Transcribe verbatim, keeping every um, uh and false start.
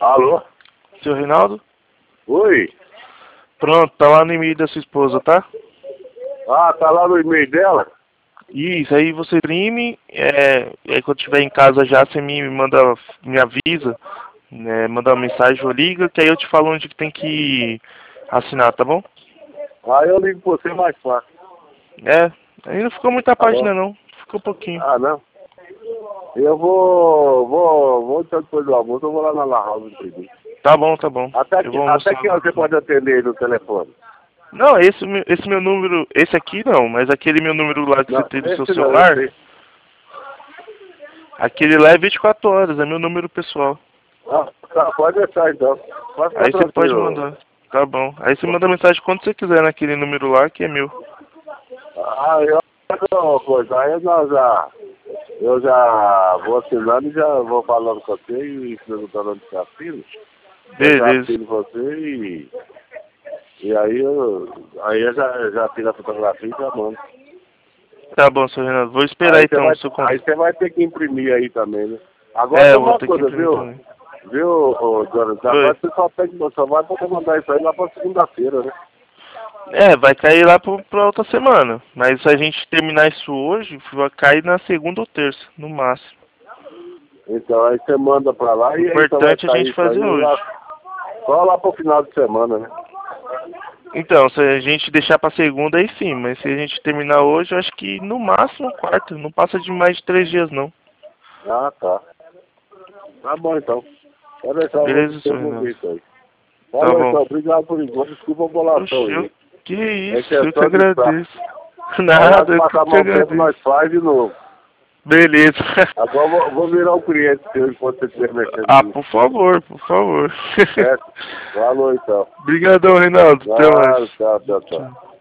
Alô? Seu Reinaldo? Oi? Pronto, tá lá no e-mail da sua esposa, tá? Ah, tá lá no e-mail dela? Isso, aí você imprime, é, e aí quando estiver em casa já, você me manda, me avisa, né, manda uma mensagem ou liga, que aí eu te falo onde que tem que assinar, tá bom? Aí eu ligo pra você mais fácil. É, aí não ficou muita Tá página bom? não, ficou pouquinho. Ah, não? Eu vou, vou, vou então depois do almoço, eu vou lá na La House imprimir. Tá bom, tá bom. Até Eu que, vou até almoçar que hora você agora. pode atender aí no telefone? Não, esse, meu- esse meu número, esse aqui não, mas aquele meu número lá que você Não, tem no seu esse não, eu celular, sei. aquele lá é vinte e quatro horas, é meu número pessoal. Ah, tá, pode deixar então. Pode ficar Aí você pode tranquilo. mandar. Tá bom. Aí você manda mensagem quando você quiser naquele número lá que é meu. Ah, eu uma coisa, aí nós já, eu já vou assinando e já vou falando com você e perguntando onde você assina. Eu já Beleza. assino você e, e aí eu, aí eu já, já tiro a fotografia e já mando. Tá bom, seu Renato. Vou esperar Aí você então vai, o seu aí contato. você vai ter que imprimir aí também, né? Agora É, tem eu vou uma ter que coisa, imprimir viu? também. Viu, ô, Jonathan? Agora Oi. você só, tem, só vai poder mandar isso aí lá pra segunda-feira, né? É, vai cair lá pro, pra outra semana. Mas se a gente terminar isso hoje, vai cair na segunda ou terça, no máximo. Então aí você manda pra lá O e aí então vai importante é a sair gente isso aí fazer hoje. lá, só lá pro final de semana, né? Então, se a gente deixar pra segunda, aí sim. Mas se a gente terminar hoje, eu acho que no máximo quarta. Não passa de mais de três dias, não. Ah, tá. Tá bom então. Pode deixar, eu vou Beleza, te seu devolver Renato? isso aí. Tá Falou bom. então, obrigado por enquanto, desculpa a bolação Oxe, eu... aí. que É isso, eu que questão de estar. agradeço. Aí lá Nada, de eu que passar te mal tempo nós agradeço. faz de novo. Beleza. Agora eu vou, vou virar um cliente seu enquanto você estiver mexendo Ah, nisso. por favor, por favor. Certo? Falou então. Obrigadão, Reinaldo. Até mais. Ah, tchau, tchau, tchau. Tchau.